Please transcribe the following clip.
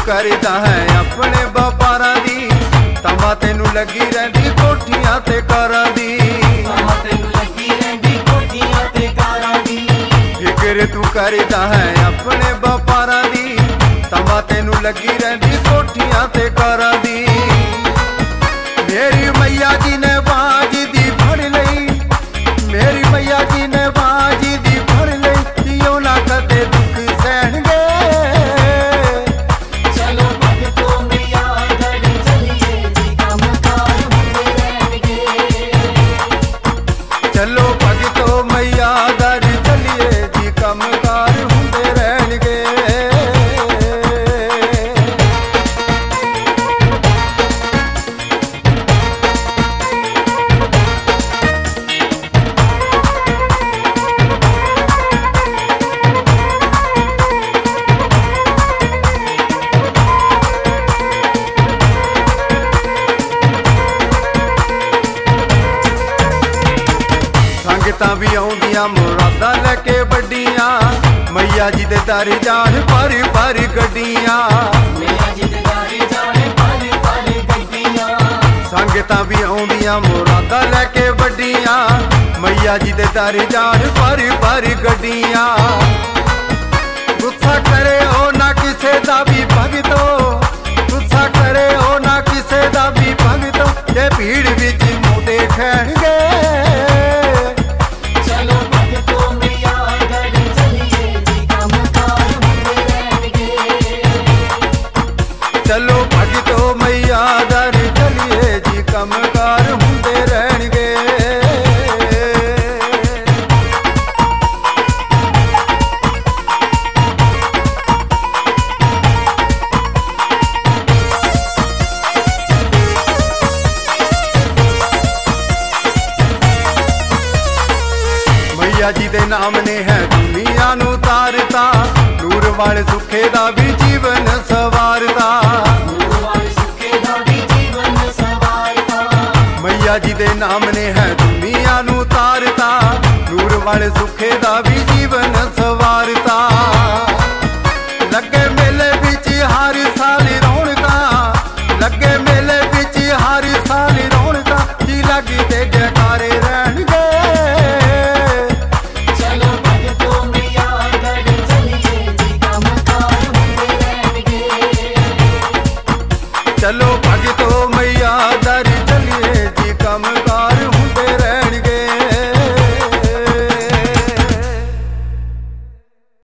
करदा है अपने व्यापारां दी, तमा तैनू लगी रहिंदी कोठियां ते कारां दी। फिक्र तू करदा है अपने व्यापारां दी, तमा तैनू लगी रहिंदी कोठियां ते कारां दी। मेरी मैया जी ने बाज दी फड़ लई, मेरी मैया जी ने बाज दी फड़ लई, जियो ना कदे दुख सहणगे। चलो भगतो मैया दर चलिए जी काम कार हुंदे रहणगे। चलो भगतो मैया दर चलिए जी काम कार हुंदे रहणगे। संगतां भी आउंदियां मुरादां लैके वड्डियां, मैया जी दे दर जाण भर भर गड्डियां। संगतां भी आउंदियां मुरादां लैके वड्डियां, मैया जी दे दर जाण भर भर गड्डियां। गुस्सा करे हो ना किसे दा भी भगतो, गुस्सा करे हो ना किसे दा भी भगतो, ये भीड़ विच मुंह देखणगे। चलो भगतो मैया दर चलिए जी काम कार हुंदे रहणगे। मैया जी दे नाम ने है दुनिया नू तारता, नूर वाले सुखे दा भी जीवन सवारता। मैया जी दे नाम ने है दुनिया नू तारता, नूर वाले सुखे दा भी जीवन सवारता। लगे मेले बिच हर साल रौनकां, लगे मेले बिच हर साल रौनकां, जी लगदे जयकारे रहणगे। चलो भगतो मैया दर